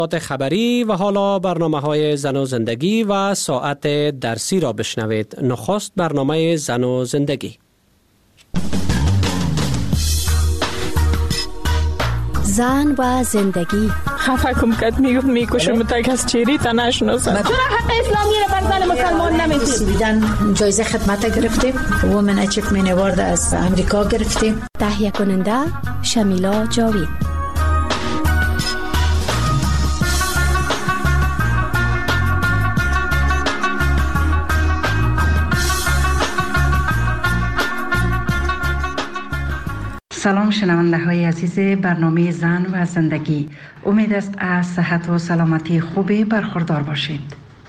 خبری و حالا برنامه‌های زن و زندگی و ساعت درسی را بشنوید. نخست برنامه زن و زندگی. زن و زندگی. خفه کم کد میگفت میکشم تا کس چیری تا نشناسم. چرا حق اسلامی را بر زن مسلمان نمیدید؟ دیدن جایزه خدمت گرفتیم. وومن اچیومنت اوارد از امریکا گرفتیم. تهیه کننده شمیلا جاوید. سلام شنونده های عزیز برنامه زن و زندگی. امید است از صحت و سلامتی خوبی برخوردار باشید.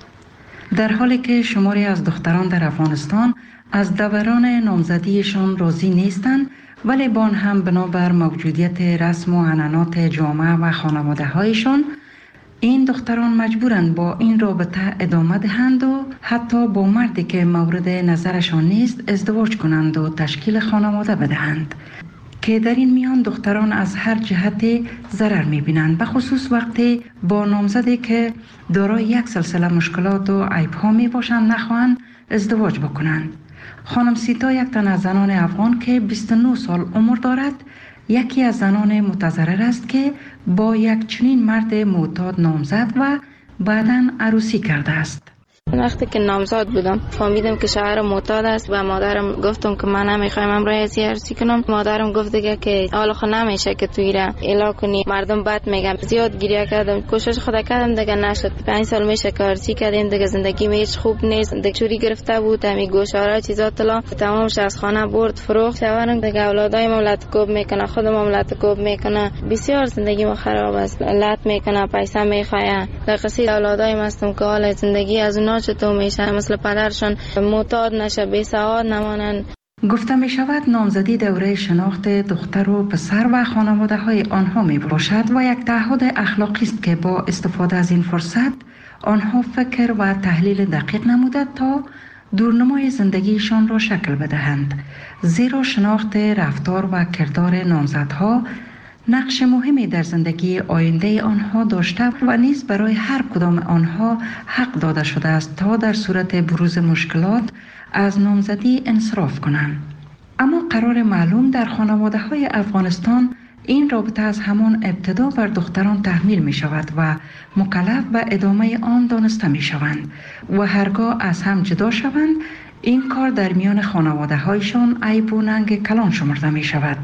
در حالی که شماری از دختران در افغانستان از دوران نامزدیشان راضی نیستند، ولی با آن هم بنابر موجودیت رسم و عنعنات جامعه و خانواده هایشان، این دختران مجبورند با این رابطه ادامه دهند و حتی با مردی که مورد نظرشان نیست ازدواج کنند و تشکیل خانواده بدهند، که در این میان دختران از هر جهت ضرر می‌بینند، به خصوص وقتی با نامزدی که دارای یک سلسله مشکلات و عیب‌ها میباشند نخواهند ازدواج بکنند. خانم سیتا یک تن از زنان افغان که 29 سال عمر دارد، یکی از زنان متضرر است که با یک چنین مرد معتاد نامزد و بعداً عروسی کرده است. وقتی که نامزد بودم فهمیدم که شوهرم معتاد است و مادرم گفتم که من نمیخوایم امرای عروسی کنم. مادرم گفت دیگه که حالا خود نمیشه که توی را اعلام کنی، مردم بد میگن. زیاد گریه کردم، کوشش خدا کردم دیگه نشد. 5 سال میشه که عروسی کردیم دیگه، زندگی میش خوب نیست. دیگه چوری گرفته بود، همین گوشواره چیزا طلا تمام از خانه برد فروخت. شوهرم دیگه اولادای مملت کوب میکنه، خود مملت کوب میکنه. بسیار زندگی ما خراب است، لط میکنه، پیسه میخواه. در قصید اولادای مستم که حال زندگی از اونا چطور میشه، مثل پدرشون معتاد نشه، بی سواد نمانن. گفته می شود نامزدی دوره شناخت دختر و پسر و خانواده های آنها می باشد و یک تعهد اخلاقی است که با استفاده از این فرصت آنها فکر و تحلیل دقیق نموده تا دورنمای زندگیشان را شکل بدهند، زیرا شناخت رفتار و کردار نامزدها نقش مهمی در زندگی آینده آنها داشته و نیز برای هر کدام آنها حق داده شده است تا در صورت بروز مشکلات از نامزدی انصراف کنند. اما قرار معلوم در خانواده های افغانستان این رابطه از همان ابتدا بر دختران تحمیل می شود و مکلف به ادامه آن دانسته می شوند و هرگاه از هم جدا شوند این کار در میان خانواده هایشان عیب و ننگ کلان شمرده می شود.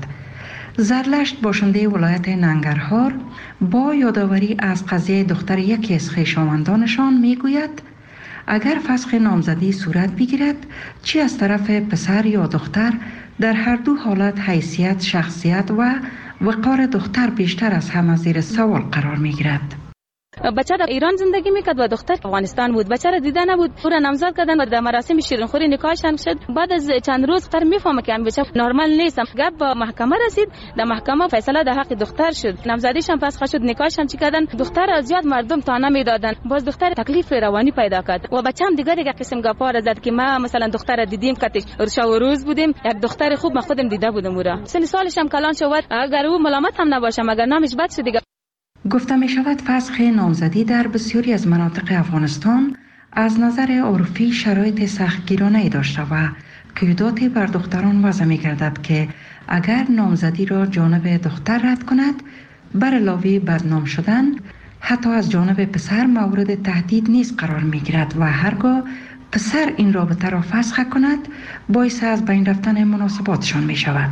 زرلشت باشنده ولایت ننگرهار با یادآوری از قضیه دختر یکی از خویشاوندانشان میگوید اگر فسخ نامزدی صورت بگیرد، چی از طرف پسر یا دختر، در هر دو حالت حیثیت، شخصیت و وقار دختر بیشتر از همه زیر سوال قرار میگیرد. بچه در ایران زندگی میکرد و دختر افغانستان بود. بچه را دیده نبود، او را نامزد کردن و در مراسم شیرینخوری نکاحشان شد. بعد از چند روز دختر میفهمه که بچه نرمال نیست. گپ با محکمه رسید، در محکمه فیصله در حق دختر شد. نامزدیشان فسخ شد، نکاحشان چی کردن، دختر را زیاد مردم تانه میدادن. باز دختر تکلیف روانی پیدا کرد و بچه‌م دیگه یک قسم گپا را زد که ما مثلا دختر را دیدیم کاتش شب و روز بودیم، یک دختر خوب ما خودم دیده بودم. او را سن سالش هم کلان شد، اگر او ملامت هم نباشه مگر نامش بد شد دیگه. گفته می شود فسخ نامزدی در بسیاری از مناطق افغانستان از نظر عرفی شرایط سختگیرانه‌ای داشته و قیوداتی بر دختران وضع می گردد که اگر نامزدی را جانب دختر رد کند، بر علاوه بدنام شدن حتی از جانب پسر مورد تهدید نیز قرار می گیرد و هرگاه پسر این رابطه را فسخ کند باعث از بین رفتن مناسباتشان می شود.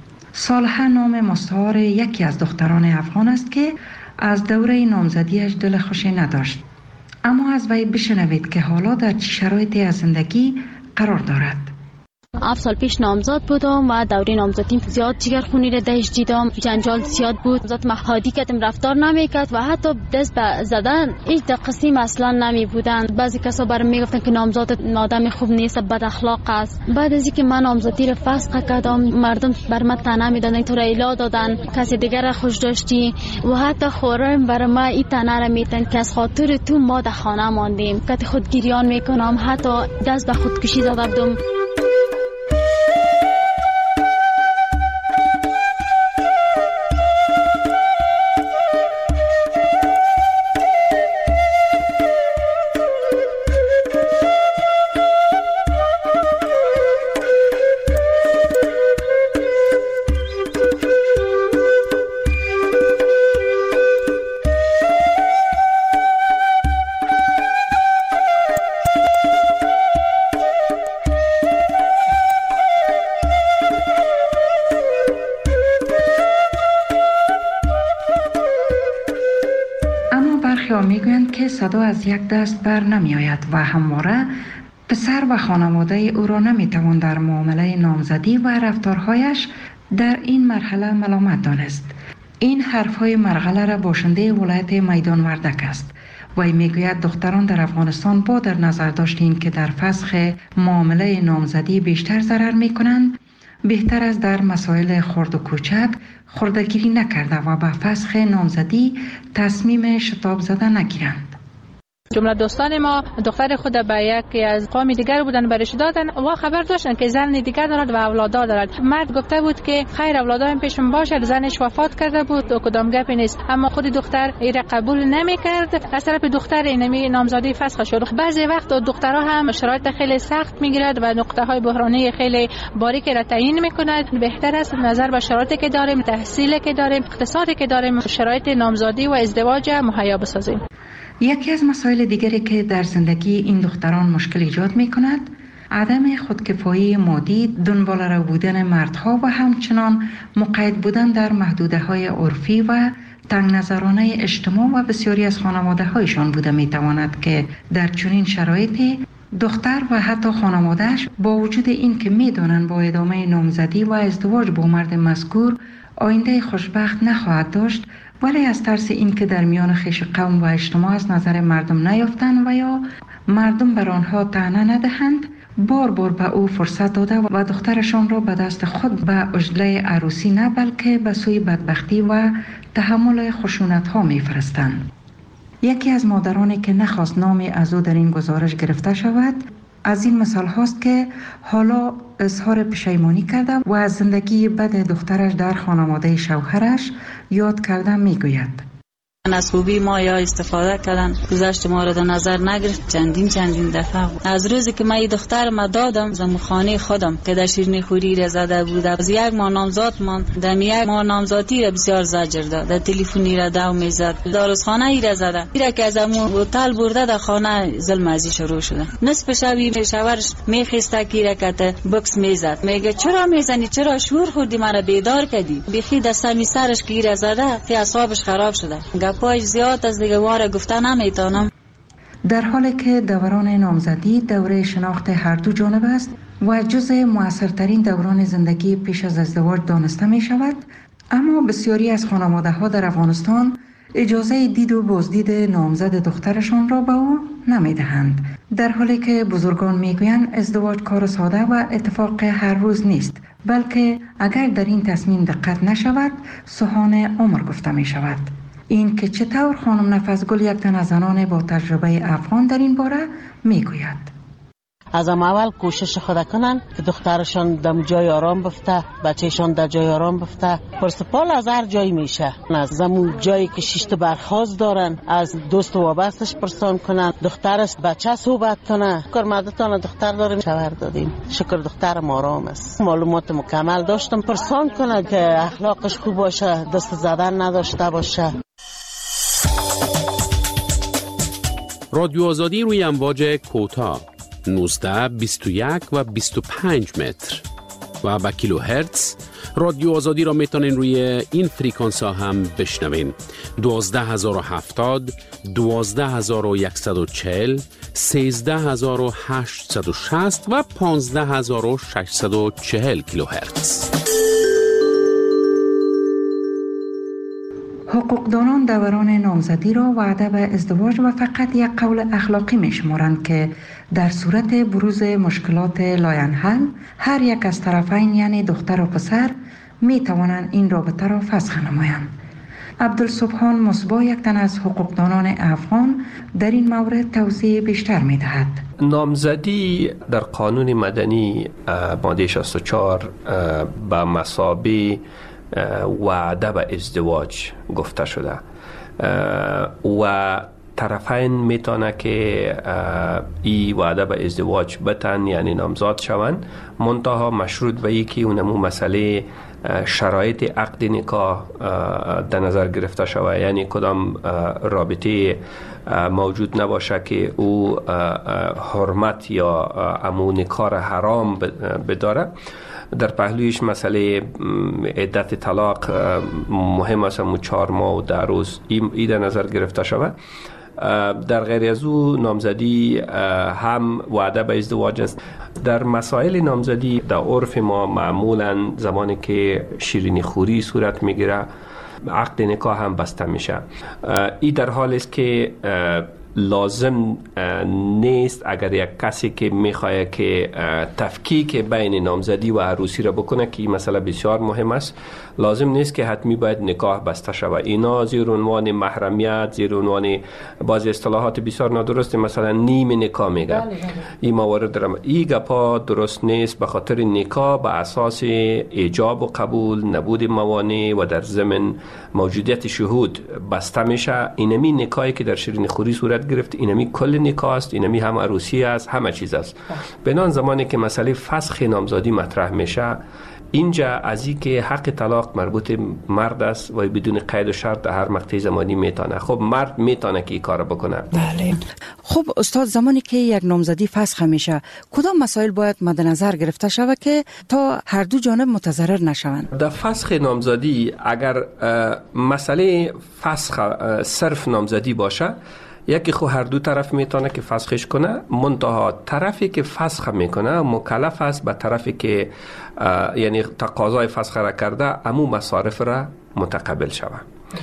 صالحه نام مستعار یکی از دختران افغان است که از دوره نامزدیش دل خوشی نداشت. اما از وی بشنوید که حالا در چه شرایطی از زندگی قرار دارد. 7 سال پیش نامزد بودم و دوره نامزدیم زیاد جگرخونی را دهش دیدم، جنجال زیاد بود، ذات محادی کردم رفتار نمیکرد و حتی دست به زدن هیچ قسم اصلا نمی بودند. بعضی کسا برام میگفتن که نامزد آدم خوب نیست، بد اخلاق است. بعد از اینکه من نامزدی را فسخ کردم، مردم بر من طعنه میدادن، تو را الا دادن، کسی دیگر را خوش داشتی و حتی خورم بر ما این طعنه را میدن که از خاطر تو ما در خانه ماندیم. که خودگیریان میکنم، حتی دست به خودکشی زده بودم. برخی ها میگویند که صدا از یک دست بر نمی آید و همواره پسر و خانواده او را نمیتوان در معامله نامزدی و رفتارهایش در این مرحله ملامت دانست. این حرفهای مرغله را باشنده ولایت میدان وردک است. وی میگوید دختران در افغانستان با در نظر داشتیم که در فسخ معامله نامزدی بیشتر ضرر میکنند، بهتر است در مسائل خرد و کوچک خردگیری نکرده و به فسخ نامزدی تصمیم شتاب زده نگیرند. جمله دوستان ما دختر خود به یکی از قوم دیگر بودن برش دادن و خبر داشتن که زن دیگر دارد و اولادا دارد. مرد گفته بود که خیر اولادام پیشم باشد، زنش وفات کرده بود و کدام گپی نیست، اما خود دختر این قبول نمی کرد. از طرف دختر اینمی نامزادی فسخ شد. بعضی وقت دخترها هم شرایط خیلی سخت میگیرد و نقطه های بحرانی خیلی باریکی را تعیین میکند. بهتر است نظر به شرایطی که داریم، تحصیلی که داریم، اقتصادی که داریم، شرایط نامزادی و ازدواج مهیا بسازیم. یکی از مسائل دیگری که در زندگی این دختران مشکل ایجاد می کند عدم خودکفایی مادی، دنبال رو بودن مردها و همچنان مقید بودن در محدوده های عرفی و تنگ نظرانه اجتماع و بسیاری از خانواده هایشان بوده می تواند که در چنین شرایطی دختر و حتی خانوادهش با وجود این که می دانند با ادامه نامزدی و ازدواج با مرد مذکور آینده خوشبخت نخواهد داشت، ولی از ترس این که در میان خویش قوم و اجتماع از نظر مردم نیافتند و یا مردم بر آنها طعنه ندهند، بار بار به او فرصت داده و دخترشان را به دست خود به عجله عروسی نه بلکه به سوی بدبختی و تحمل خشونت ها می فرستند. یکی از مادرانی که نخواست نامی از او در این گزارش گرفته شود از این مثال هاست که حالا اظهار پشیمانی کرده و از زندگی بد دخترش در خانواده شوهرش یاد کرده میگوید. از خوبی ما یا استفاده کردن، گذشت ما را در نظر نگرفت. چندین دفعه از روزی که من دختر ما دادم زمخانه خودم که در شیرینی خوری را زده بود، از یک ماه نامزاد من در یک ماه نامزادی را بسیار زجر داد، در تلفنی را دو میزد، داروخانه ای را زده، ایرا که از امون هتل برده در خانه ظلم ازی شروع شده. نصف شبی شوهرش میخسته که رکت بکس میزد، میگه چرا میزنی، چرا شور خوردی، مرا بیدار کردی. بخی دستمی سرش که را زده که اعصابش خراب شده. پای زیاد از دیگه واره گفته نمیتونم. در حالی که دوران نامزدی دوره شناخت هر دو جانب است و جزء مؤثرترین دوران زندگی پیش از ازدواج دانسته می شود، اما بسیاری از خانواده ها در افغانستان اجازه دید و بازدید نامزد دخترشان را به او نمی دهند، در حالی که بزرگان می گویند ازدواج کار ساده و اتفاق هر روز نیست، بلکه اگر در این تصمیم دقت نشود سوهان عمر گفته می شود. این که چطور خانم نفسگل یک تن از زنان با تجربه افغان در این باره میگوید. از اول کوشش خود کنن که دخترشان در جای آرام بفته، بچهشان در جای آرام بفته. پرسپال از هر جایی میشه، از زمون جایی که شیشت برخواست دارن از دوست و وابستش پرسان کنن، دخترش بچه صحبت کنه. کارمدتان دختر داریم، شوهر دادیم، شکر دخترم آرام است. معلومات مکمل داشتم، پرسان کنه که اخلاقش خوب باشه، دست زدن نداشته باشه. رادیو آزادی روی امواج کوتاه 19, 21 و 25 متر و با کیلو هرتز. رادیو آزادی را میتونین روی این فریکانس ها هم بشنوین. 12070, 12140, 13860 و 15640 کیلو هرتز. حقوقدانان دوران نامزدی را وعده به ازدواج و فقط یک قول اخلاقی می شمارند که در صورت بروز مشکلات لاینحل هر یک از طرفین یعنی دختر و پسر می توانند این رابطه را فسخ نمایند. عبدالسبحان مصباح یک تن از حقوقدانان افغان در این مورد توضیح بیشتر می دهد. نامزدی در قانون مدنی ماده 64 به مثابه وعده به ازدواج گفته شده و طرفین میتونه که این وعده به ازدواج بتن یعنی نامزاد شوند، منتها مشروط به یکی اونمو مسئله شرایط عقد نکاح در نظر گرفته شود، یعنی کدام رابطه موجود نباشه که او حرمت یا امو نکاح حرام بداره در پهلویش مسئله عدت طلاق مهم است، 4 ماه و 10 روز این در نظر گرفته شود. در غیر از او نامزدی هم وعده به ازدواج است. در مسائل نامزدی در عرف ما معمولا زمانی که شیرینی خوری صورت میگیره عقد نکاح هم بسته میشه. این در حال است که لازم نیست اگر یک کسی که میخواد که تفکیک بین نامزدی و عروسی را بکنه که این مسئله بسیار مهم است، لازم نیست که حتمی باید نکاح بسته شود. اینا زیر عنوان محرمیت، زیر عنوان بعضی اصطلاحات بسیار نادرست مثلا نیم نکاح میگه. این موارد این گپا درست نیست، به خاطر نکاح به اساس ایجاب و قبول، نبود موانع و در ضمن موجودیت شهود بسته میشه. اینمی نکاحی که در شیرینی خوری صورت گرفت اینمی کل نکاح است، اینمی هم عروسی است، همه چیز است. بنان زمانی که مسئله فسخ نامزدی مطرح میشه، اینجا از این که حق طلاق مربوط مرد است و بدون قید و شرط در هر مقطع زمانی میتونه. خب مرد میتونه که این کار بکنه. بله. خب استاد، زمانی که یک نامزدی فسخ میشه کدام مسائل باید مد نظر گرفته شود که تا هر دو جانب متضرر نشوند؟ در فسخ نامزدی اگر مسئله فسخ صرف نامزدی باشه، یکی خو هر دو طرف میتونه که فسخش کنه، منتها طرفی که فسخ میکنه مکلف است به طرفی که یعنی تقاضای فسخ را کرده امو مصارف را متقبل شود.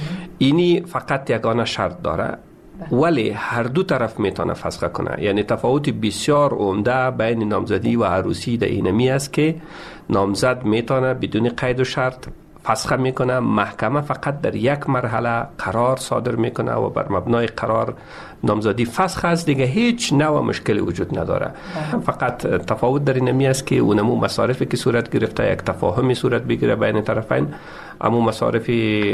اینی فقط یگانه شرط داره، ولی هر دو طرف میتونه فسخ کنه. یعنی تفاوت بسیار عمده بین نامزدی و عروسی در اینمی است که نامزد میتونه بدون قید و شرط فسخ میکنه، محکمه فقط در یک مرحله قرار صادر میکنه و بر مبنای قرار نامزدی فسخ است، دیگه هیچ نوع مشکلی وجود نداره. فقط تفاوت در اینمی است که اونمو مصارفی که صورت گرفته یک تفاهمی صورت بگیره بین طرفین، اما مصارف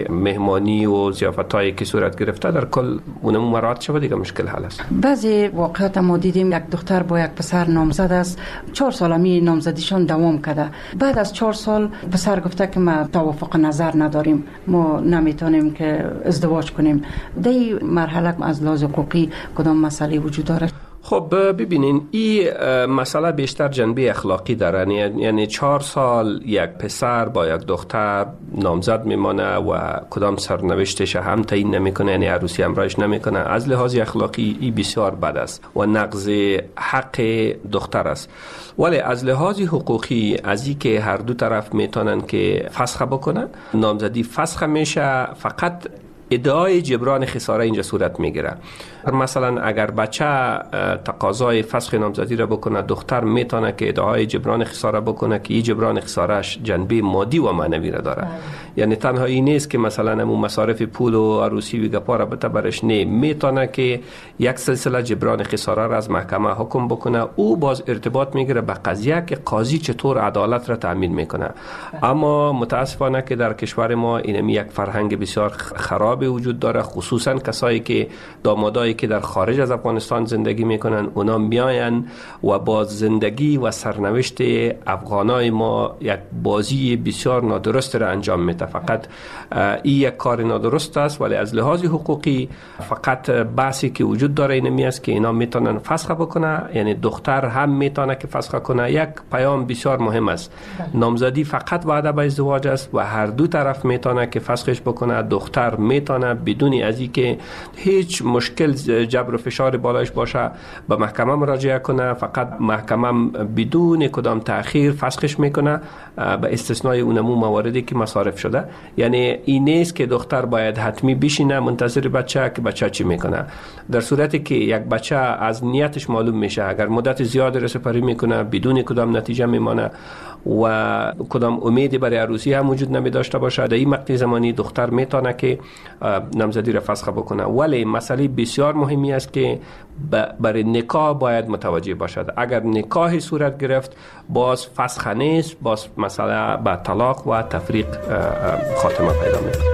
مهمانی و ضیافتایی که صورت گرفته در کل اونمو مراعات شود، دیگه مشکل حل است. بعضی واقعات ما دیدیم یک دختر با یک پسر نامزد است، 4 سال می نامزدیشان دوام کرده. بعد از 4 سال پسر گفته که ما توافق نظر نداریم، ما نمیتونیم که ازدواج کنیم. در مرحله از لحاظ حقوقی کدام مسئله وجود دارد؟ خب ببینین این مسئله بیشتر جنبه اخلاقی داره. یعنی 4 سال یک پسر با یک دختر نامزد میمانه و کدام سرنوشتش هم تعیین نمیکنه، یعنی عروسی همراهش نمیکنه. از لحاظ اخلاقی این بسیار بد است و نقض حق دختر است. ولی از لحاظ حقوقی از این که هر دو طرف میتونن که فسخ بکنن، نامزدی فسخ میشه، فقط ادعای جبران خساره اینجا صورت میگیره. مثلا اگر بچه تقاضای فسخ نامزدی را بکنه، دختر میتونه که ادعای جبران خساره بکنه که این جبران خسارهش جنبه مادی و معنوی را داره. یعنی تنها این نیست که مثلا همون مصارف پول و عروسی و گپا را بته برش، نه، میتونه که یک سلسله جبران خساره را از محکمه حکم بکنه. او باز ارتباط میگیره به قضیه که قاضی چطور عدالت را تامین میکنه. اما متاسفانه که در کشور ما اینمی یک فرهنگ بسیار خراب وجود داره، خصوصا کسایی که دامادایی که در خارج از افغانستان زندگی میکنن، اونا میاین و با زندگی و سرنوشت افغانای ما یک بازی بسیار نادرست را انجام میده. فقط این یک کار نادرست است، ولی از لحاظ حقوقی فقط بحثی که وجود داره اینمی است که اینا میتونن فسخ بکنه، یعنی دختر هم میتونه که فسخ کنه. یک پیام بسیار مهم است، نامزدی فقط وعده به ازدواج است و هر دو طرف میتونه که فسخش بکنه. دختر میتونه بدون از اینکه هیچ مشکل جبر و فشار بالایش باشه به محکمه مراجعه کنه، فقط محکمه بدون کدام تأخیر فسخش میکنه به استثنای اونمو مواردی که مصارف شده. یعنی این نیست که دختر باید حتمی بشینه منتظر بچه که بچه چی میکنه. در صورتی که یک بچه از نیتش معلوم میشه، اگر مدت زیاد رسپاری میکنه بدون کدام نتیجه میمانه و کدام امیدی برای عروسی هم وجود نمی داشته باشه، در این مقطع زمانی دختر میتونه که نامزدی را فسخ بکنه. ولی مسئله بسیار مهمی است که برای نکاح باید متوجه باشد. اگر نکاحی صورت گرفت باز فسخ نیست، باز مسئله به طلاق و تفریق خاتمه پیدا میکنه.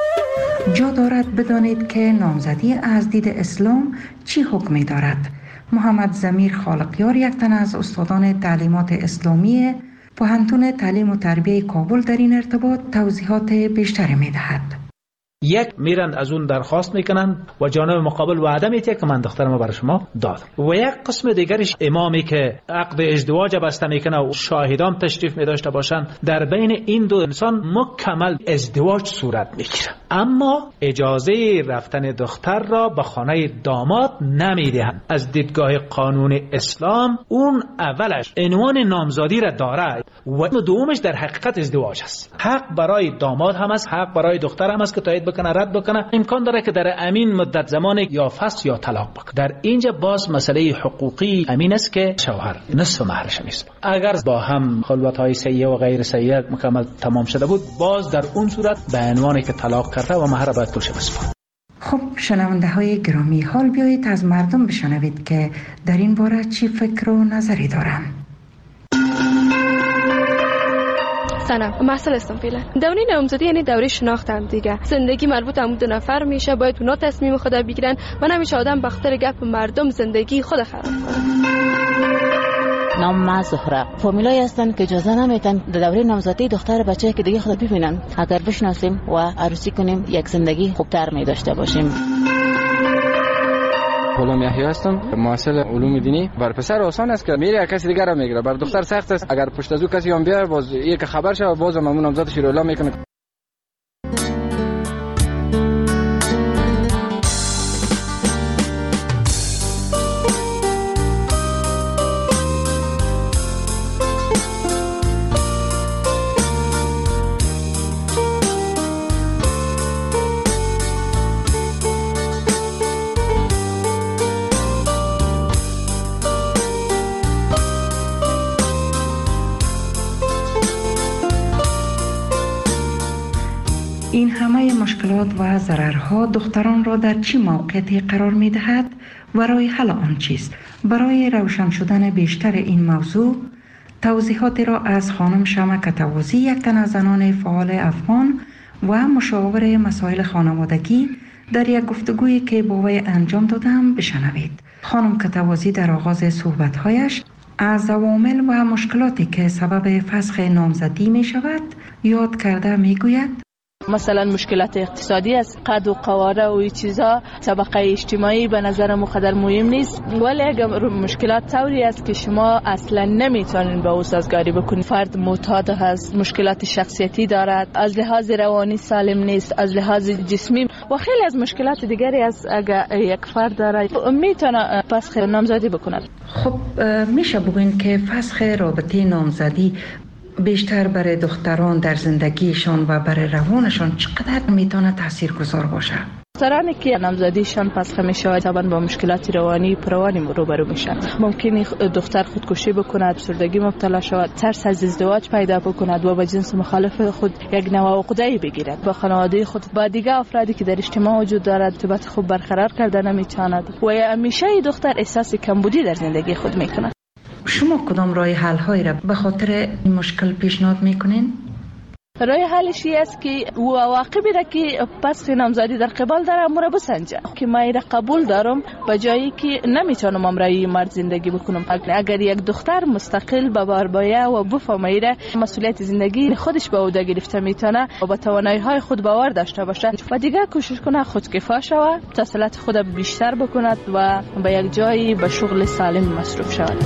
جا دارد بدانید که نامزدی از دید اسلام چی حکمی دارد. محمد ضمیر خالقیار، یک تن از استادان تعلیمات اسلامی پوهنتون تعلیم و تربیه کابل، در این ارتباط توضیحات بیشتری می‌دهد. یک میرن از اون درخواست میکنن و جانب مقابل وعده میده که من دخترمو برای شما دادم، و یک قسم دیگرش امامی که عقد ازدواج بسته میکنه و شاهدان تشریف میداشته باشن، در بین این دو انسان مکمل ازدواج صورت میگیره، اما اجازه رفتن دختر را به خانه داماد نمیدهند. از دیدگاه قانون اسلام اون اولش عنوان نامزادی را داره و دومش در حقیقت ازدواج است. حق برای داماد هم است، حق برای دختر هم است که تایید بکنه، رد بکنه. امکان داره که در امین مدت زمان یا فسخ یا طلاق بکنه. در اینجا باز مسئله حقوقی امین است که شوهر نصف مهرش نیست. اگر با هم خلوت‌های سیئه و غیر سیئه مکمل تمام شده بود، باز در اون صورت به عنوانی که طلاق کرده و مهر باید پولش بسپاره. خب شنونده های گرامی، حال بیایید از مردم بشنوید که در این باره چی فکر و نظری دارند. سلام، مسئله هستم فعلا. دوره نامزدی یعنی دوره شناخت هم دیگه. زندگی مربوط هم دو نفر میشه، باید اونا تصمیم خود بگیرن و نمیشه آدم به خاطر گپ مردم زندگی خود خراب کنه. نام ما زهره. فامیلایی هستن که اجازه نمیدن در دوره نامزدی دختر بچه‌ای که دیگه خود ببینن. اگر بشناسیم و عروسی کنیم، یک زندگی خوبتر می داشته باشیم. غلام یحیی هستم، محصل علوم دینی. بر پسر آسان است که میره کسی دیگر را میگیره، بر دختر سخت است. اگر پشت از او کسی هم بیاد، باز یک خبر شه، باز هم نامزدش رو اعلام میکنه. این همه مشکلات و ضررها دختران را در چه موقعیتی قرار می دهد و راه حل آن چیست؟ برای روشن شدن بیشتر این موضوع توضیحاتی را از خانم شمع کتوازی، یک تن از زنان فعال افغان و مشاور مسائل خانوادگی، در یک گفتگویی که با وی انجام دادم بشنوید. خانم کتوازی در آغاز صحبت‌هایش از عوامل و مشکلاتی که سبب فسخ نامزدی می شود یاد کرده می گوید: مثلا مشکلات اقتصادی است، قد و قواره و این چیزا، طبقه اجتماعی به نظر مقدر مهم نیست، ولی اگر مشکلات طوری است که شما اصلا نمیتونین به او سازگاری بکنید. فرد معتاد هست، مشکلات شخصیتی دارد، از لحاظ روانی سالم نیست، از لحاظ جسمی و خیلی از مشکلات دیگری است. اگر یک فرد داره میتونه فسخ نامزدی بکند. خب میشه بگوین که فسخ رابطه نامزدی بیشتر برای دختران در زندگیشان و برای روانشان چقدر میتونه تاثیرگذار باشه؟ دخترانی که نامزدیشان فسخ میشه طبعا با مشکلات روانی روبرو میشن. ممکنه دختر خودکشی بکند، افسردگی مبتلا شود، ترس از ازدواج پیدا بکند و با جنس مخالف خود یک نوع عقده‌ای بگیرد. با خانواده خود، با دیگه افرادی که در اجتماع وجود دارد ارتباط خوب برقرار کرده نمیتواند و همیشه دختر احساس کمبودی در زندگی خود میکند. شما کدام راه حل هایی را به خاطر این مشکل پیشنهاد میکنین؟ راه حلش است که او عواقبی را که فسخ نامزدی در قبال داره امور بسنجه که من را قبول دارم به جایی که نمیتونم امرای مرد زندگی بکنم. اگر یک دختر مستقل به بار باید و بفهمه مسئولیت زندگی خودش به عهده گرفته میتونه و با توانایی های خود باور داشته باشه و دیگه کوشش کنه خودکفا شود، تحصیلات خود بیشتر بکند و به یک جایی به شغل سالم مصروف شود.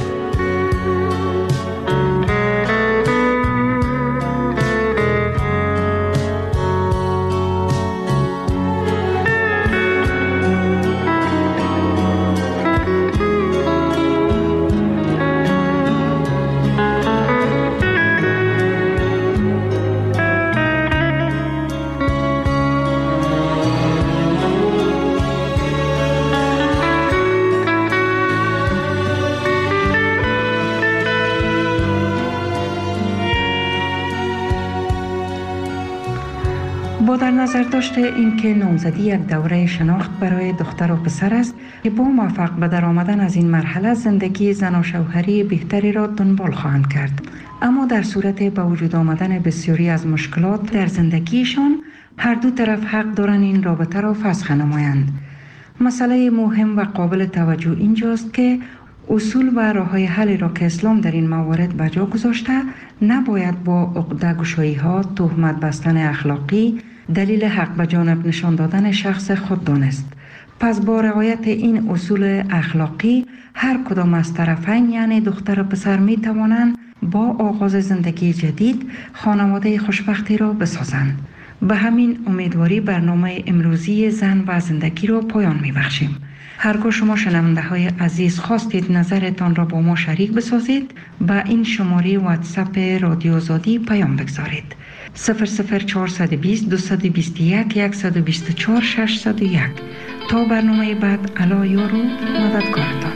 با در نظر داشته اینکه نامزدی یک دوره شناخت برای دختر و پسر است که با موفق به در آمدن از این مرحله زندگی زن و شوهری بهتری را دنبال خواهند کرد، اما در صورت به وجود آمدن بسیاری از مشکلات در زندگیشان هر دو طرف حق دارند این رابطه را فسخ نمایند مسئله مهم و قابل توجه اینجاست که اصول و راه‌های حل را که اسلام در این موارد به جا گذاشته نباید با عقده‌گشایی‌ها، تهمت بستن اخلاقی، دلیل حق به جانب نشان دادن شخص خود دانست. پس با رعایت این اصول اخلاقی هر کدام از طرفین یعنی دختر و پسر می توانند با آغاز زندگی جدید خانواده خوشبختی را بسازند. به همین امیدواری برنامه امروزی زن و زندگی را پایان می بخشیم. هرگاه شما شنونده های عزیز خواستید نظرتان را با ما شریک بسازید، به این شماره واتساپ رادیو آزادی پیام بگذارید: 00420 221 124 601. تا برنامه بعد، الا یارو مددکارتان.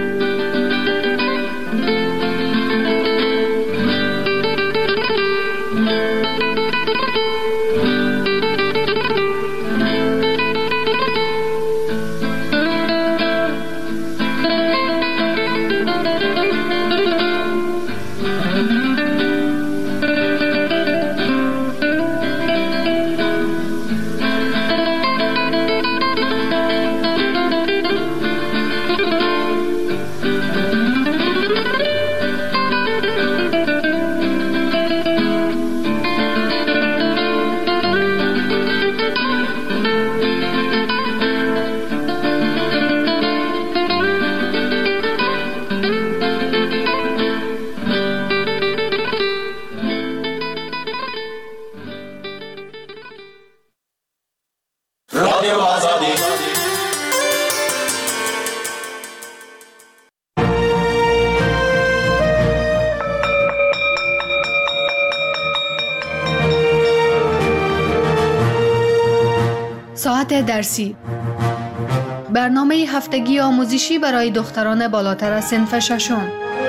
ساعت درسی، برنامه هفتگی آموزشی برای دختران بالاتر از صنف ششم.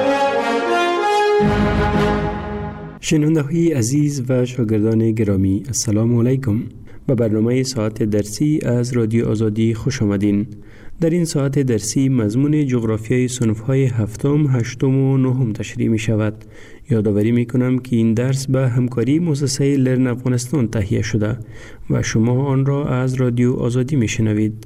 شنونده‌های عزیز و شاگردان گرامی، السلام علیکم. به برنامه ساعت درسی از رادیو آزادی خوش آمدین. در این ساعت درسی مضمون جغرافیای صنف‌های هفتم، هشتم و نهم تشریح می شود. یادآوری می کنم که این درس به همکاری مؤسسه لرن افغانستان تهیه شده و شما آن را از رادیو آزادی می شنوید.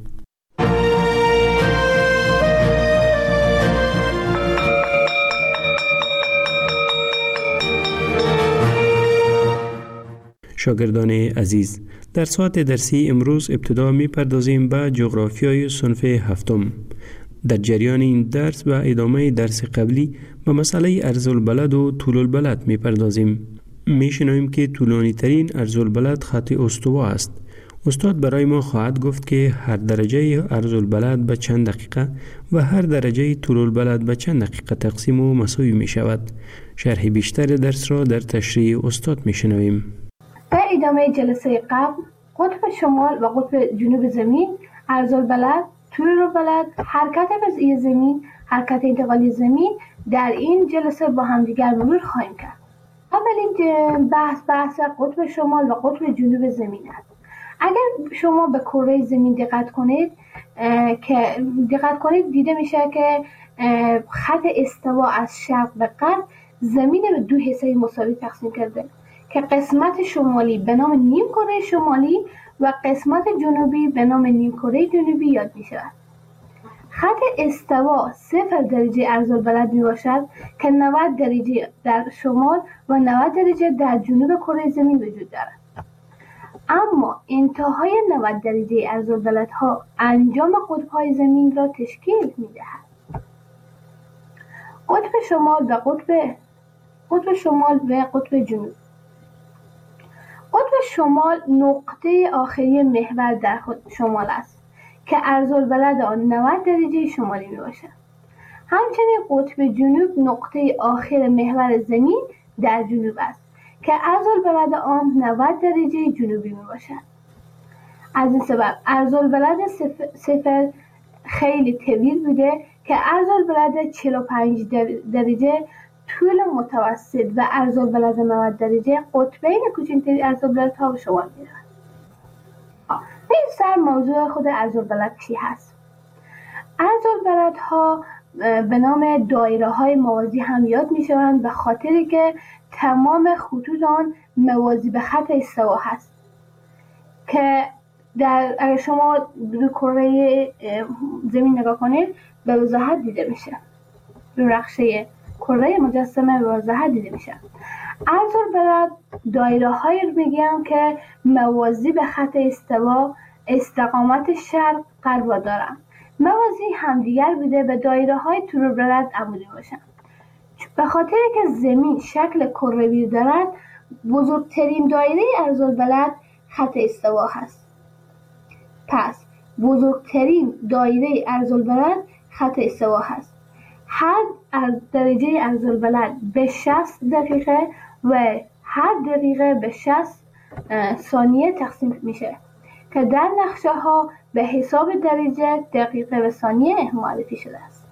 شاگردان عزیز، در ساعت درسی امروز ابتدا می پردازیم به جغرافیای صنف هفتم. در جریان این درس و ادامه درس قبلی به مسئله ارض‌البلد و طول البلد می پردازیم. می شنویم که طولانی ترین ارض‌البلد خط استوا است. استاد برای ما خواهد گفت که هر درجه ارض‌البلد به چند دقیقه و هر درجه طول البلد به چند دقیقه تقسیم و مساوی می شود. شرح بیشتر درس را در تشریح استاد می شنویم. در ادامه جلسه قبل قطب شمال و قطب جنوب زمین، ارض‌البلد، طول البلد، حرکت وضعی زمین، حرکت انتقالی زمین در این جلسه با همدیگر مرور خواهیم کرد. اولین بحث قطب شمال و قطب جنوب زمین است. اگر شما به کره زمین دقت کنید دیده میشه که خط استوا از شرق به غرب زمین به دو حصه مساوی تقسیم کرده که قسمت شمالی به نام نیم کره شمالی و قسمت جنوبی به نام نیم کره جنوبی یاد می شود. خط استوا 0 درجه ارض‌البلد می باشد که 90 درجه در شمال و 90 درجه در جنوب کره زمین وجود دارد. اما انتهای 90 درجه ارض‌البلدها انجام قطب‌های زمین را تشکیل می دهد. قطب شمال و قطب جنوب. قطب شمال نقطه آخری محور در خود شمال است که ارض‌البلد آن 90 درجه شمالی می باشد. همچنین قطب جنوب نقطه آخر محور زمین در جنوب است که ارض‌البلد آن 90 درجه جنوبی می باشد. از این سبب ارض‌البلد 0 خیلی طویل بوده که ارض‌البلد 45 درجه طول متوسط و ارض‌البلد 90 درجه قطبین کوچکتر ارض‌البلدها به شمار می‌رود. این سر موضوع خود ارض‌البلد چی هست؟ ارض‌البلدها به نام دایره‌های موازی هم یاد می‌شوند به خاطری که تمام خطوط آن موازی به خط استوا هست که اگر شما روی کره زمین نگاه کنید به وضاحت دیده میشه، روی نقشه کره مجسمه به وضاحت دیده میشه. عرض‌البلد دایره هایی رو میگم که موازی به خط استوا استقامت شرق غرب دارن، موازی همدیگر بوده به دایره های طول‌البلد عمودی باشن. به خاطر که زمین شکل کروی دارد، بزرگترین دایره عرض‌البلد خط استوا هست. پس بزرگترین دایره عرض‌البلد خط استوا هست. هر درجه عرض‌البلد به 60 دقیقه و هر دقیقه به 60 ثانیه تقسیم میشه که در نقشه ها به حساب درجه، دقیقه و ثانیه معرفی شده است.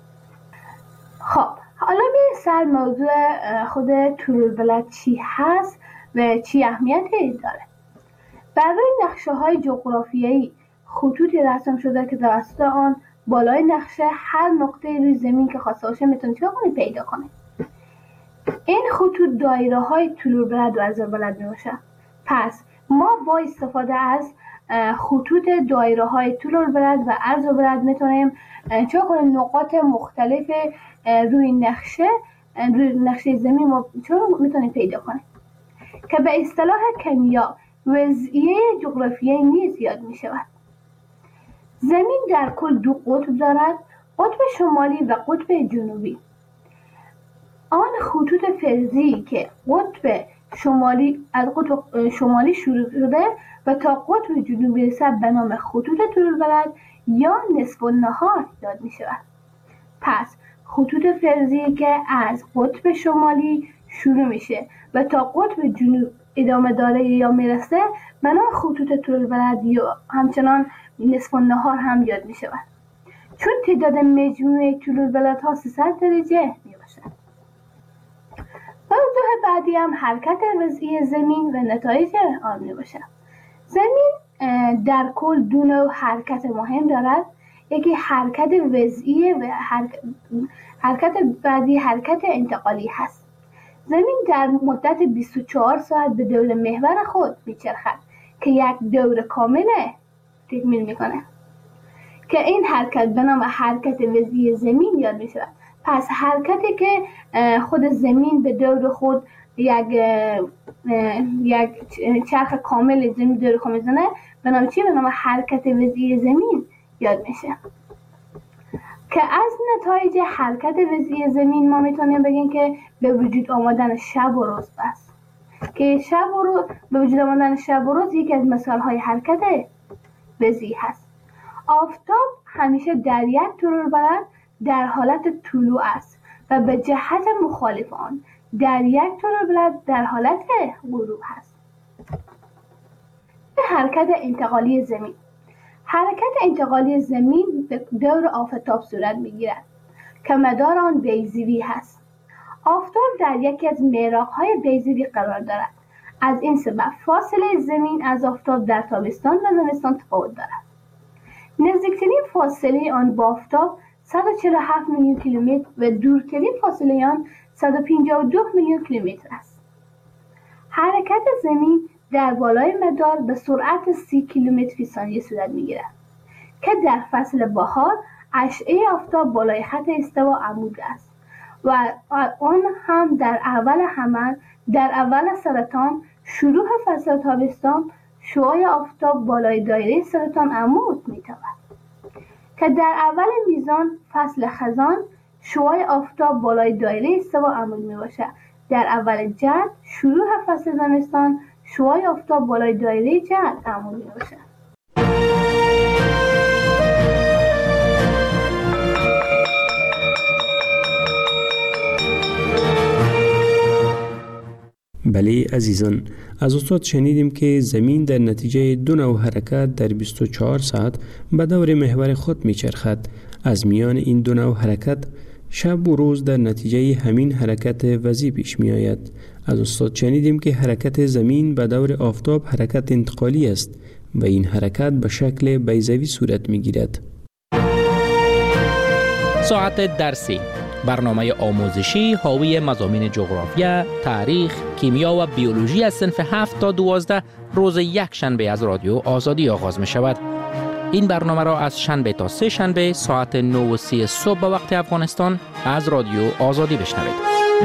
خب حالا به سر موضوع خود طول‌البلد چی هست و چی اهمیتی داره. برای نقشه های جغرافیایی خطوطی رسم شده که توسط آن بالای نقشه هر نقطه روی زمین که خواسته باشه میتونید چه کنید پیدا کنید. این خطوط دایره های طول‌البلد و عرض‌البلد میباشه. پس ما با استفاده از خطوط دایره های طول‌البلد و عرض‌البلد میتونیم چه کنیم نقاط مختلف روی نقشه زمین ما میتونیم پیدا کنیم که به اصطلاح کیمیا وضعیه جغرافیایی نیز یاد میشود. زمین در کل 2 قطب دارد، قطب شمالی و قطب جنوبی. آن خطوط فرضی که قطب شمالی از قطب شمالی شروع شده و تا قطب جنوبی رسد به نام خطوط طول‌البلد یا نصف النهار یاد می شود. پس خطوط فرضی که از قطب شمالی شروع میشه و تا قطب جنوب ادامه داره یا میرسه به نام خطوط طول‌البلد یا همچنان نصف النهار هم یاد می شود. چون تعداد مجموعه طول‌البلدها 300 درجه می باشد. موضوع بعدی هم حرکت وضعی زمین و نتایج آن می باشد. زمین در کل 2 نوع حرکت مهم دارد. یکی حرکت وضعی و حرکت بعدی حرکت انتقالی هست. زمین در مدت 24 ساعت به دور محور خود میچرخد که یک دور کامل تکمیل میکنه که این حرکت به نام حرکت وضعی زمین یاد میشود. پس حرکتی که خود زمین به دور خود یک چرخ کامل زمین دور خود میزنه به نام چی؟ به نام حرکت وضعی زمین یاد میشه. که از نتایج حرکت وضعی زمین ما میتونیم بگیم که به وجود آمدن شب و روز است که به وجود آمدن شب و روز یکی از مثال های حرکت وضعی هست. آفتاب همیشه در یک طول‌البلد در حالت طلوع است و به جهت مخالف آن در یک طول‌البلد در حالت غروب هست. حرکت انتقالی زمین. حرکت انتقالی زمین به دور آفتاب صورت میگیرد که مدار آن بیضوی هست. آفتاب در یکی از محراق‌های بیضوی قرار دارد. از این سبب فاصله زمین از آفتاب در تابستان و زمستان تفاوت دارد. نزدیکترین فاصله آن با آفتاب 147 میلیون کیلومتر و دورترین فاصله آن 152 میلیون کیلومتر است. حرکت زمین در بالای مدار به سرعت 30 کیلومتر فی ثانیه صورت میگیرد که در فصل بهار اشعه آفتاب بالای خط استوا عمود است و آن هم در اول سرطان شروع فصل تابستان شعاع آفتاب بالای دایره سرطان عمود میتابد که در اول میزان فصل خزان شعاع آفتاب بالای دایره استوا عمود میباشد. در اول جد شروع فصل زمستان شعاع آفتاب بالای دایره جد عمود میباشد. بله عزیزان، از استاد شنیدیم که زمین در نتیجه 2 نوع حرکت در 24 ساعت به دور محور خود میچرخد. از میان این 2 نوع حرکت شب و روز در نتیجه همین حرکت وضعی پیش می آید. از استاد شنیدیم که حرکت زمین به دور آفتاب حرکت انتقالی است و این حرکت به شکل بیضوی صورت می گیرد. ساعت درسی برنامه آموزشی حاوی مضامین جغرافیا، تاریخ، کیمیا و بیولوژی از صنف 7 تا 12 روز یک شنبه از رادیو آزادی آغاز می شود. این برنامه را از شنبه تا سه شنبه ساعت 9:30 صبح به وقت افغانستان از رادیو آزادی بشنوید.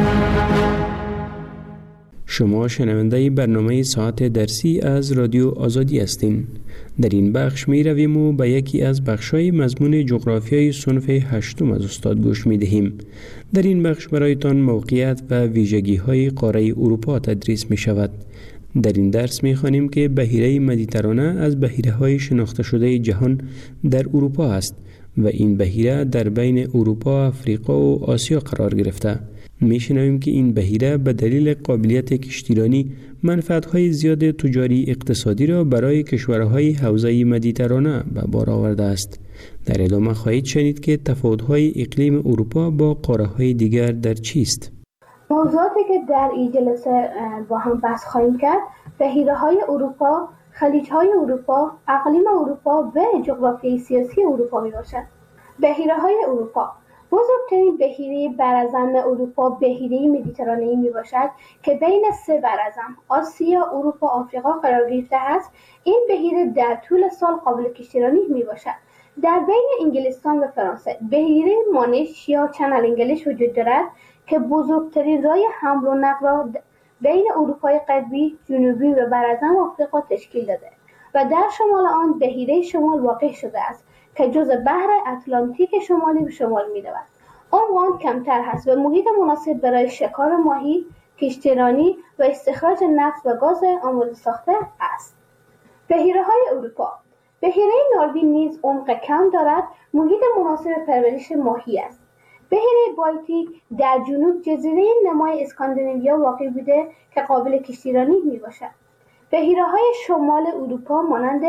شما شنونده برنامه ساعت درسی از رادیو آزادی هستین. در این بخش می رویم و به یکی از بخش‌های مضمون جغرافیای صنف 8 از استاد گوش می دهیم. در این بخش برایتان موقعیت و ویژگی‌های قاره اروپا تدریس می شود. در این درس می خوانیم که بحیره مدیترانه از بحیره‌های شناخته شده جهان در اروپا است و این بحیره در بین اروپا، افریقا و آسیا قرار گرفته. میشنویم که این بحیره به دلیل قابلیت کشتیرانی منفعت‌های زیاد تجاری اقتصادی را برای کشورهای حوزه مدیترانه به بار آورده است. در ادامه خواهید شنید که تفاوت‌های اقلیم اروپا با قاره‌های دیگر در چیست. موضوعاتی که در این جلسه با هم بحث خواهیم کرد بحیره‌های اروپا، خلیج‌های اروپا، اقلیم اروپا و جغرافیای سیاسی اروپا میباشد. بحیره‌های اروپا بزرگترین بحیره براعظم اروپا بحیره مدیترانه‌ای میباشد که بین سه براعظم آسیا، اروپا، آفریقا قرار گرفته است. این بحیره در طول سال قابل کشتیرانی میباشد. در بین انگلستان و فرانسه بحیره مانش یا چنل انگلیش وجود دارد که بزرگترین راه حمل و نقل را بین اروپای غربی، جنوبی و براعظم آفریقا تشکیل داده و در شمال آن بحیره شمال واقع شده است که جزء بحر اتلانتیک شمالی به شمال می‌رود. عمق آن کمتر است و محیط مناسب برای شکار ماهی، کشتیرانی و استخراج نفت و گاز آماده ساخته است. بحیره‌های اروپا بحیره ناروین نیز عمق کم دارد، محیط مناسب پرورش ماهی است. بحیره بالتیک در جنوب جزیره نمای اسکاندیناویا واقع بوده که قابل کشتیرانی میباشد. بحیره‌های شمال اروپا مانند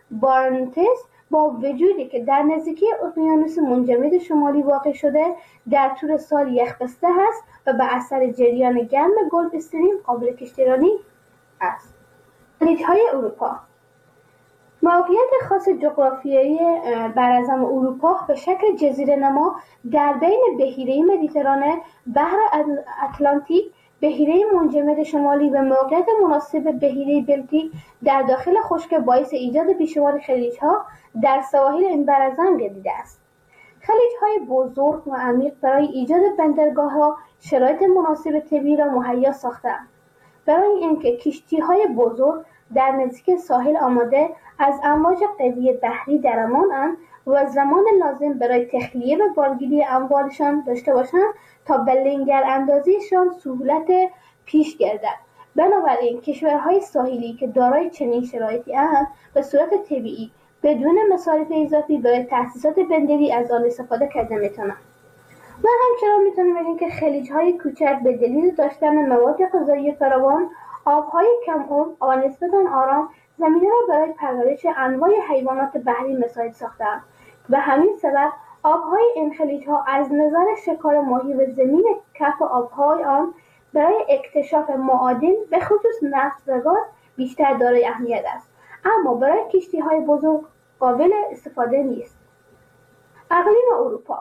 بارنتس با وجودی که در نزدیکی اقیانوس منجمد شمالی واقع شده در طول سال یخبسته است و به اثر جریان گرم گلف استریم قابل کشتیرانی است. خلیج‌های اروپا موقعیت خاص جغرافیایی براعظم اروپا به شکل جزیره نما در بین بحیره مدیترانه، بحر اتلانتیک، بحیره منجمد شمالی و موقعیت مناسب بحیره بلتیک در داخل خشک باعث ایجاد بیشمار خلیج‌ها در سواحل این براعظم گردیده است. خلیج‌های بزرگ و عمیق برای ایجاد بندرگاه‌ها شرایط مناسب طبیعی را مهیا ساخته‌اند. برای اینکه کشتی‌های بزرگ در نزدیک ساحل آماده از امواج قوی بحری در امان‌اند و زمان لازم برای تخلیه و بارگیری اموالشان داشته باشند تا به لنگر اندازیشان سهولت پیش گردد. بنابراین کشورهای ساحلی که دارای چنین شرایطی اند به صورت طبیعی بدون مصارف اضافی برای تأسیسات بندری از آن استفاده کرده میتونند. و همچنان میتونیم بگیم که خلیج‌های کوچک به دلیل داشتن مواد غذایی فراوان، آب‌های کم عمق و نسبتاً آرام زمینه را برای پرورش انواع حیوانات بحری مساعد ساخته‌اند. به همین سبب آب‌های این خلیج‌ها از نظر شکار ماهی و زمین کف آب‌های آن برای اکتشاف معادن به خصوص نفت و گاز بیشتر دارای اهمیت است، اما برای کشتی‌های بزرگ قابل استفاده نیست. اقلیم اروپا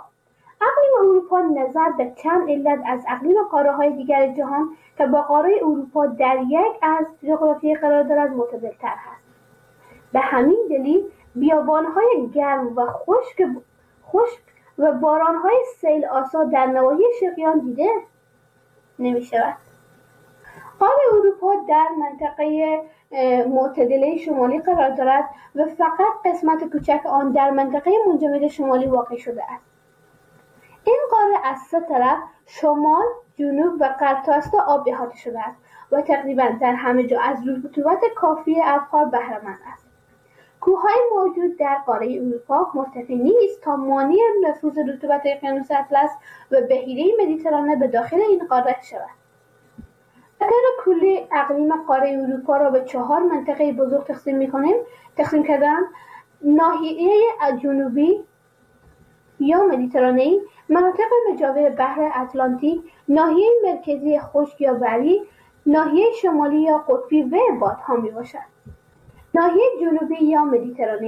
نظر به چند علت از اقلیم قاره‌های دیگر جهان که با قاره اروپا در یک از جغرافیایی قرار دارد معتدل‌تر است. به همین دلیل بیابان‌های گرم و خشک و باران‌های سیل آسا در نواحی شرقی آن دیده نمی‌شود. قاره اروپا در منطقه معتدله شمالی قرار دارد و فقط قسمت کوچک آن در منطقه منجمد شمالی واقع شده است. این قاره از سه طرف شمال، جنوب و غرب تا استا آب احاطه شده است و تقریباً در همه جا از رطوبت کافی ابخار بهره‌مند است. کوههای موجود در قاره اروپا مرتفع نیست تا مانع نفوذ رطوبت اقیانوس اطلس و بحیره مدیترانه به داخل این قاره شود. اگر کلی اقلیم قاره اروپا را به 4 منطقه بزرگ تقسیم کردن: ناحیه جنوبی یا مدیترانه‌ای، مناطق مجاور بحر اتلانتیک، ناحیه مرکزی خشک یا بری، ناحیه شمالی یا قطبی و بادها میباشد. ناحیه جنوبی یا مدیترانه‌ای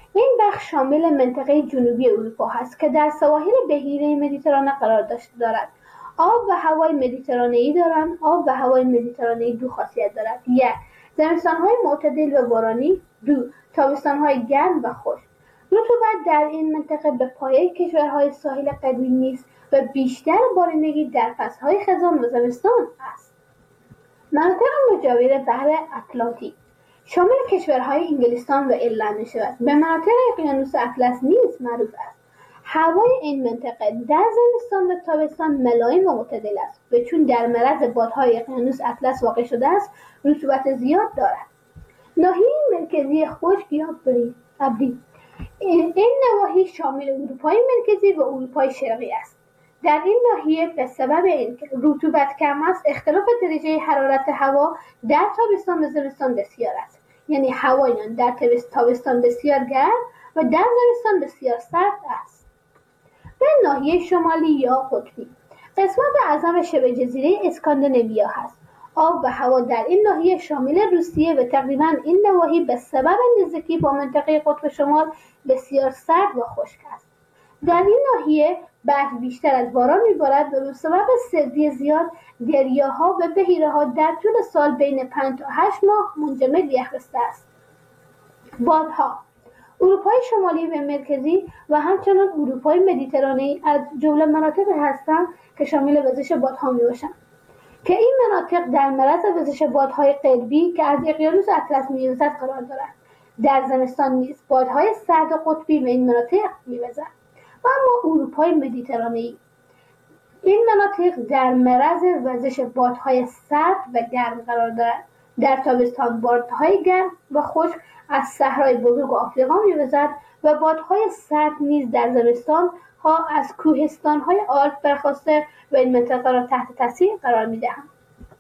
این بخش شامل منطقه جنوبی اروپا هست که در سواحل بحیره مدیترانه قرار دارد. آب و هوای مدیترانه‌ای دارند. آب و هوای مدیترانه‌ای دو خاصیت دارد: یک، زمستان‌های معتدل و بارانی. دو، تابستان‌های گرم و خشک. رطوبت در این منطقه به پایه کشورهای ساحل قطبی نیست و بیشتر بارندگی در فصل‌های خزان و زمستان است. مناطق مجاور بحر اتلانتیک شامل کشورهای انگلستان و ایرلند می‌شود. به مناطق اقیانوس اطلس نیز معروف است. هوای این منطقه در زمستان و تابستان ملایم و معتدل است و چون در معرض بادهای اقیانوس اطلس واقع شده است، رطوبت زیاد دارد. ناحیه مرکزی خشک یا ابری این نواحی شامل اروپای مرکزی و اروپای شرقی است. در این ناحیه به سبب اینکه رطوبت کم است، اختلاف درجه حرارت هوا در تابستان و زمستان بسیار است. یعنی هوایان در تابستان بسیار گرم و در زمستان بسیار سرد است. به ناحیه شمالی یا قطبی قسمت اعظم شبه جزیره اسکاندیناویا هست. آب و هوا در این ناحیه شامل روسیه و تقریبا این نواحی به سبب نزدیکی با منطقه قطب شمال بسیار سرد و خشک است. در این ناحیه برف بیشتر از باران میبارد و به سبب سردی زیاد دریاها و بحیره‌ها در طول سال بین 5 تا 8 ماه منجمد یخبسته است. بادها اروپای شمالی و مرکزی و همچنان اروپای مدیترانه‌ای از جمله مناطق هستند که شامل وزش بادها میباشند که این مناطق در معرض وزش بادهای قطبی که از اقیانوس اطلس میوزد قرار دارند. در زمستان نیز بادهای سرد قطبی به این مناطق میوزد. و اما اروپای مدیترانه‌ای این مناطق در معرض وزش بادهای سرد و گرم قرار دارد. در تابستان بادهای گرم و خشک از صحرای بزرگ آفریقا میوزد و بادهای سرد نیز در زمستان ها از کوهستان‌های آلپ برخاسته و این منطقه را تحت تاثیر قرار می‌دهند.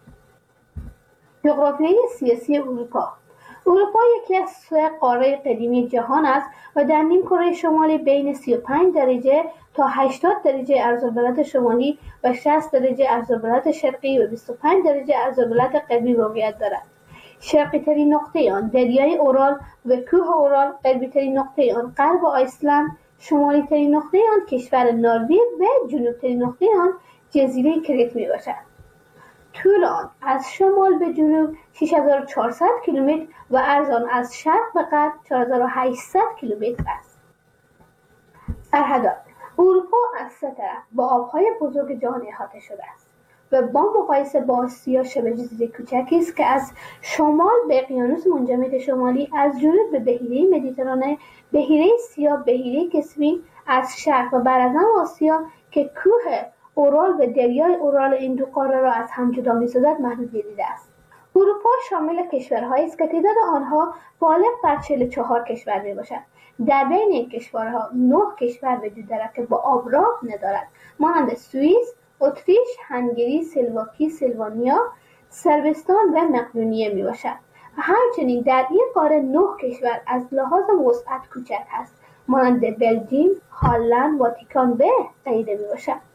جغرافیای سیاسی اروپا یکی از سه قاره قدیمی جهان است و در نیمکره شمالی بین 35 درجه تا 80 درجه عرض‌البلد شمالی و 60 درجه عرض‌البلد شرقی و 25 درجه عرض‌البلد غربی موقعیت دارد. شرقی ترین نقطه آن دریای اورال و کوه اورال، غربی ترین نقطه آن غرب ایسلند، شمالی ترین نقطه آن کشور نروژ و جنوب ترین نقطه آن جزیره کریت می باشد. طول آن از شمال به جنوب 6400 کیلومتر و عرض آن از شرق به غرب 4800 کیلومتر است. سرحدات اروپا از سه طرف با آبهای بزرگ جهان احاطه شده است و با مقایسه با آسیا شبه جزیره کوچکی است که از شمال به اقیانوس منجمد شمالی، از جنوب به بحیره مدیترانه، بحیره سیاه، بحیره کسپی، از شرق و براعظم آسیا که کوه اورال و دریای اورال این دو قاره را از هم جدا می‌سازد محدود گردیده است. اروپا شامل کشورهایی است که تعداد آنها بالغ بر 44 کشور میباشد. در بین این کشورها 9 کشور وجود دارد که با آب راه ندارد، مانند سوئیس، اتریش، هنگری، سلواکی، سلوانیا، صربستان و مقدونیه میباشد. همچنین در این قاره 9 کشور از لحاظ وسعت کوچک است، مانند بلژیم، هلند، واتیکان و غیره میباشد.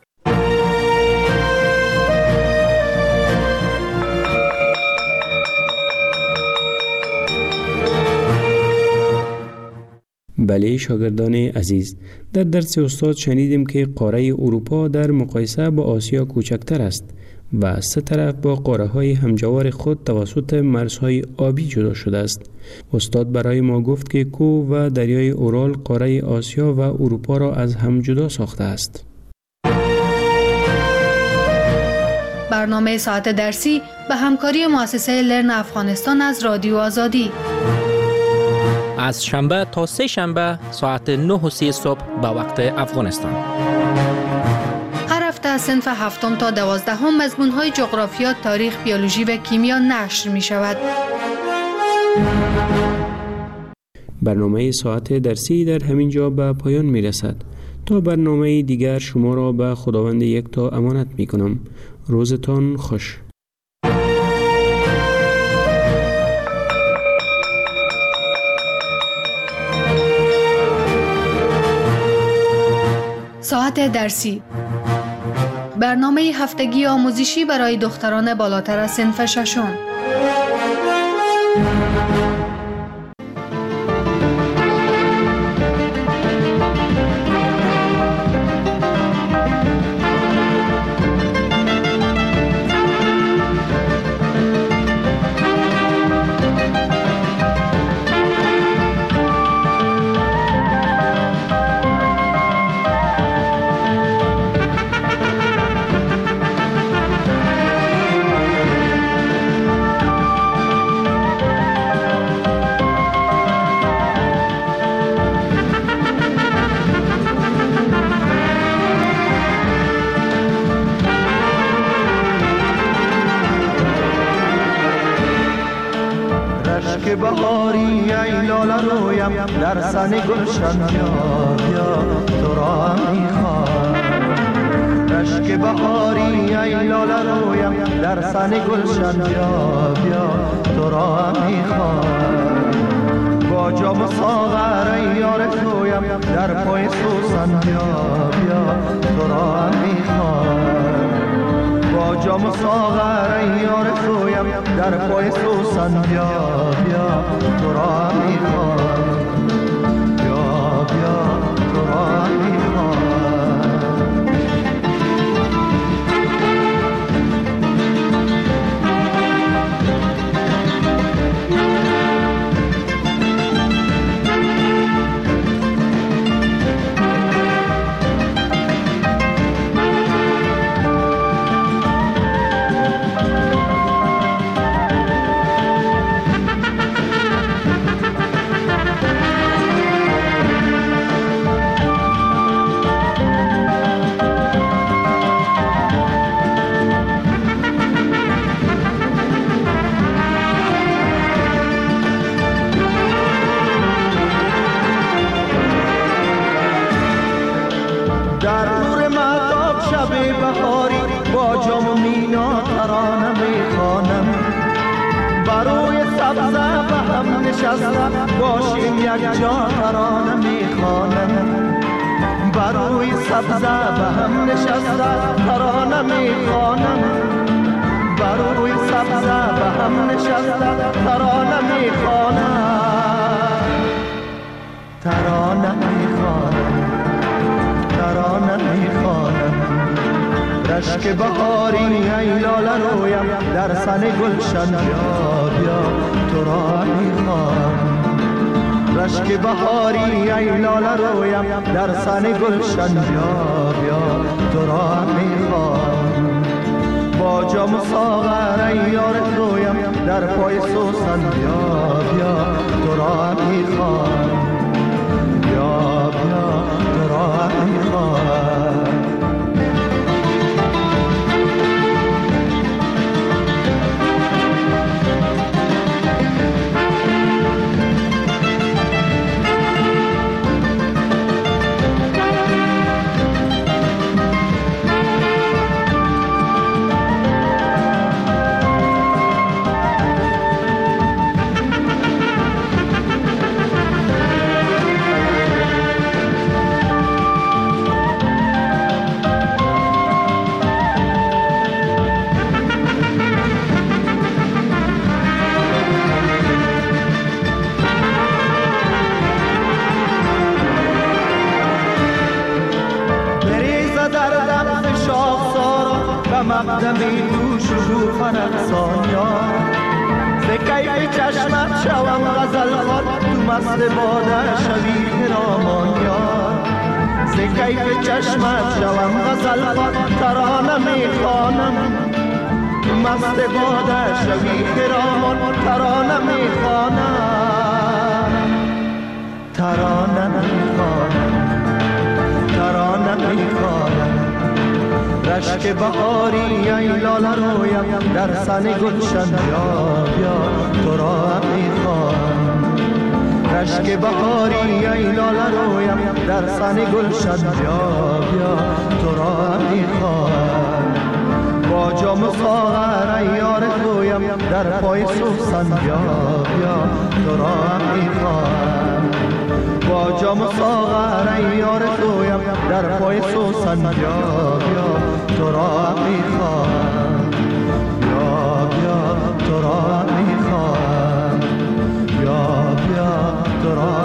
بله شاگردان عزیز، در درس استاد شنیدیم که قاره اروپا در مقایسه با آسیا کوچکتر است و از سه طرف با قاره های همجوار خود توسط مرزهای آبی جدا شده است. استاد برای ما گفت که کوه و دریای اورال قاره آسیا و اروپا را از هم جدا ساخته است. برنامه ساعت درسی به همکاری مؤسسه لرن افغانستان از رادیو آزادی از شنبه تا سه شنبه ساعت 9:30 صبح به وقت افغانستان. هر هفته صنف 7 تا 12 مضمون‌های جغرافیا، تاریخ، بیولوژی و کیمیا نشر می‌شود. برنامه ساعت درسی در همین جا به پایان می‌رسد. تا برنامه دیگر شما را به خداوند یکتا امانت می‌کنم. روزتان خوش. ساعت درسی، برنامه هفتگی آموزشی برای دختران بالاتر از صنف 6. رویم در سن گلشن بیا بیا تو را میخوام رشک بهاری ای لاله رویم در سن گلشن بیا بیا تو را میخوام با جام ساغر ای یار تویم در پای سوسن بیا بیا تو را میخوام با جام ساغر ای یار تویم در پای سوسن بیا بیا تو را میخوام بیا بیا تو را میخوام باشیم یک جا ترانه میخوانم بروی سبزه به هم نشسته ترانه میخوانم بروی سبزه به هم نشسته ترانه میخوانم ترانه میخوانم ترانه میخوانم رشک بهاری ای لاله رویم در سن گلشن بیا بیا تو را میخوام رشک بهاری ای لاله رویم در سن گلشن بیا بیا تو را میخوام با جام ساغر ای یار رویم در پای سوسن بیا بیا تو را میخوام بیا بیا تو را میخوام مقدمی تو شکوفن افسانیان ز کیف چشمت شوم غزل خوان تو مست باده شوی خرامانیان ز کیف چشمت شوم غزل خوان ترانه میخوانم تو مست باده شوی خرامان ترانه میخوانم ترانه میخوانم ترانه میخوانم رشک بهاری ای لاله رویم در سن گلشن بیا بیا تو را میخوام رشک بهاری ای لاله رویم در سن گلشن بیا بیا تو را میخوام با جام ساغر ای یار تویم در پای سوسن بیا بیا تو را میخوام با جام ساغر ای یار تویم در پای سوسن بیا بیا تو را میخوام بیا بیا تو را میخوام بیا بیا تو را